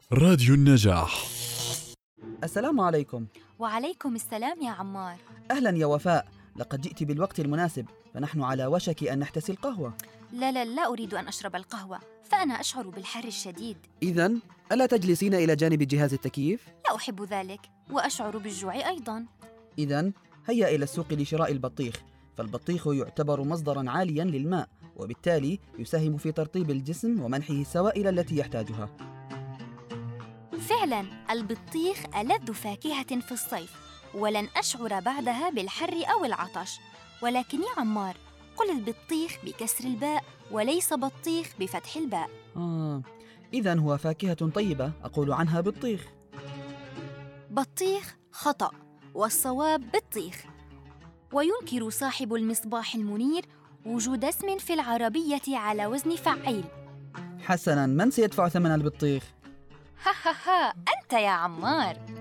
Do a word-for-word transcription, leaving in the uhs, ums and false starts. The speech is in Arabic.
راديو النجاح. السلام عليكم. وعليكم السلام يا عمار. أهلا يا وفاء، لقد جئت بالوقت المناسب، فنحن على وشك أن نحتسي القهوة. لا لا لا أريد أن أشرب القهوة، فأنا أشعر بالحر الشديد. إذن ألا تجلسين إلى جانب جهاز التكييف؟ لا أحب ذلك، وأشعر بالجوع أيضا. إذن هيا إلى السوق لشراء البطيخ، فالبطيخ يعتبر مصدرا عاليا للماء، وبالتالي يساهم في ترطيب الجسم ومنحه السوائل التي يحتاجها. فعلا البطيخ ألذ فاكهة في الصيف، ولن أشعر بعدها بالحر أو العطش. ولكن يا عمار، قل البطيخ بكسر الباء وليس بطيخ بفتح الباء. آه. إذن هو فاكهة طيبة، أقول عنها بطيخ. بطيخ خطأ، والصواب بطيخ. وينكر صاحب المصباح المنير وجود اسم في العربية على وزن فعيل. حسناً، من سيدفع ثمن البطيخ؟ ها ها ها، أنت يا عمار.